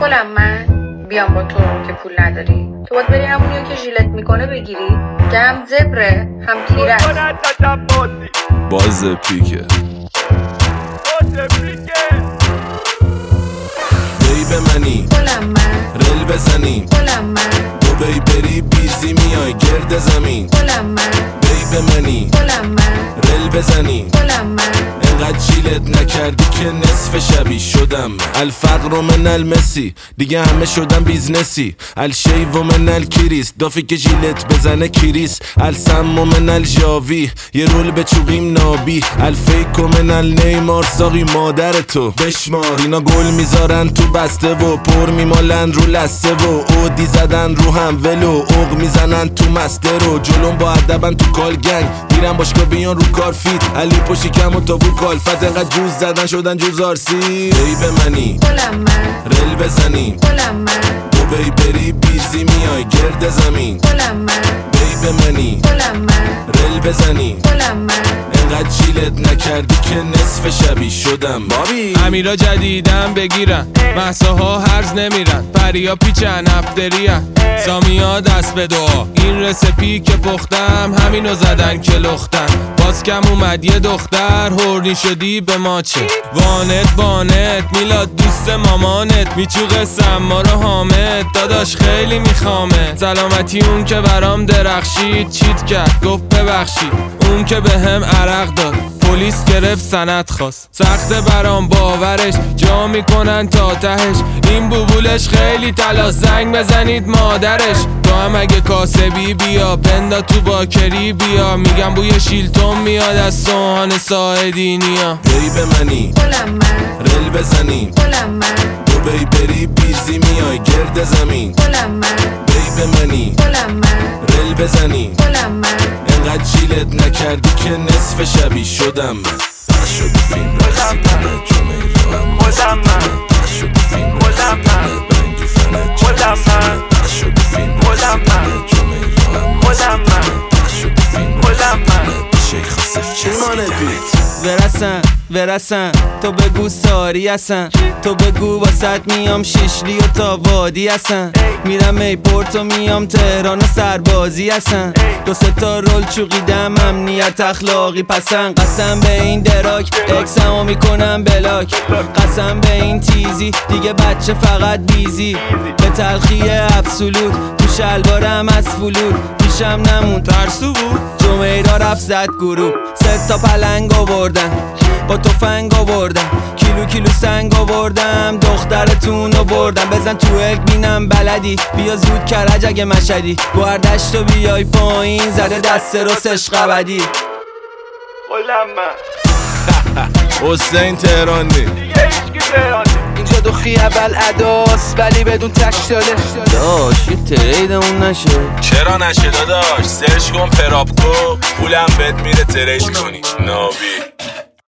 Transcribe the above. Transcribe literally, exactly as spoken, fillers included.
کلم من بیام با تو که پول نداری. تو باید بری همونیو که ژیلت میکنه بگیری که هم زبره هم تیره. باز پیکه بی به منی کلم من رل بزنیم کلم من دو بی بری بیزی میای گرد زمین. کلم من بی به منی کلم من رل بزنیم کلم من انقدر جیلت نکردی که نصف شبی شدم. الفقر من المسی دیگه همه شدم بیزنسی. الشیو من الکریس دافی که جیلت بزنه کریس. السم من الجاوی یه رول به چوقیم نابی. الفیک من النیمار ساقی مادر تو بشمار. اینا گل میذارن تو بسته و پر میمالن رو لسته و اودی زدن رو هم ولو اوق میزنن تو مسته رو. جلوم با ادبن تو کال گنگ میرن باشگاه بیان رو کار فیت. علی پشی کم و تابو کالفت انقدر جوز زدن شدن جوز آرسی. بی به منی کلم من رل بزنیم کلم من دو بی بری بیزی میای گرد زمین. کلم من بی به منی کلم من رل بزنیم کلم من انقدر جیلت نکردی که نصف شبی شدم. بابی امیرا جدیدن بگیرن محساها هرز نمیرن. پریا پیچن افتریان سامیا دست به دعا. این رسپی که پختم همینو زدن که لختن. باز کم اومد یه دختر هورنی شدی به ما چه. وانت وانت میلاد دوست مامانت میچوقه سما رو حامد. داداش خیلی میخوامه سلامتی اون که برام درخشید. چیت کرد گفت ببخشید اون که به هم عرق داد. پلیس گرفت سند خواست سخت برام باورش. جا میکنن تا تهش این بوبولش خیلی تلا. زنگ بزنید مادرش. تو هم اگه کاسبی بیا پندا تو باکری بیا. میگم بوی شیلتون میاد از سوهان ساعدینیا. بی به منی کلم من رل بزنیم کلم من دو بی بری بیزی میای گرد زمین. کلم من بی به منی کلم من رل بزنیم کلم من انقدر جیلت نکردی که نصف شبی شدم. پخش شد فیلم رقصی کنه جمعه رو هم پخش شد فیلم رقصی کنه بنگی فنه پخش شد فیلم رقصی کنه جمعه رو هم پخش شد فیلم رقصی کنه شیخ صف چسبیدنت. ورسن ورسن تو بگو ساری هستن. تو بگو واسط میام شیشلی و تا وادی هستن. میرم ایپورت و میام تهران و سربازی هستن. دو سه تا رول چوقیدم امنیت اخلاقی پسند. قسم به این دراک اکسمو میکنم بلاک. قسم به این تیزی دیگه بچه فقط بیزی. به تلخی ابسولوت تو شلوارم از فلود. پیشم نمون ترسو بود جمعه را رفت زد گروه. سه تا پلنگ آوردن با تفنگ آوردم. کیلو کیلو سنگ آوردم دخترتون رو بردم. بزن تو اک بینم بلدی بیا زود کرج اگه مشدی. گوهردشت و بیای پایین زده دست رستش قبدی. حسین تهرانی دیگه هیچکی تهرانی. اینجا دو خیابل اداس ولی بدون تک داده. داش یه تریدمون نشه. چرا نشه داداش؟ سرچ کن پراپکو پولم بهت میره ترید کنی ناوی.